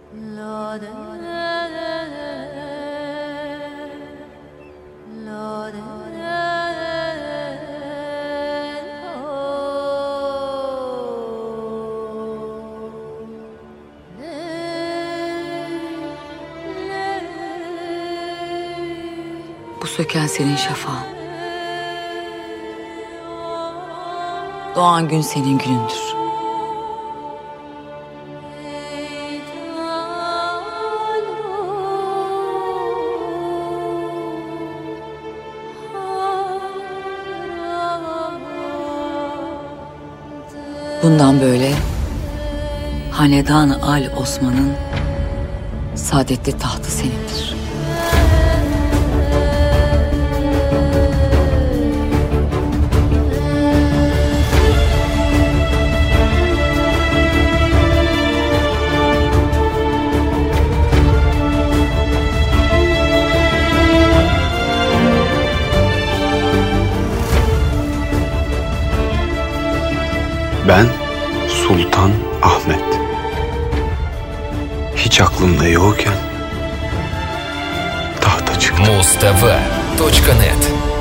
Bu söken senin şafağın. Doğan gün senin günündür. Bundan böyle Hanedan-ı Al Osman'ın saadetli tahtı senindir. Ben Sultan Ahmet. Hiç aklımda yokken tahta çıktım. Mustv.net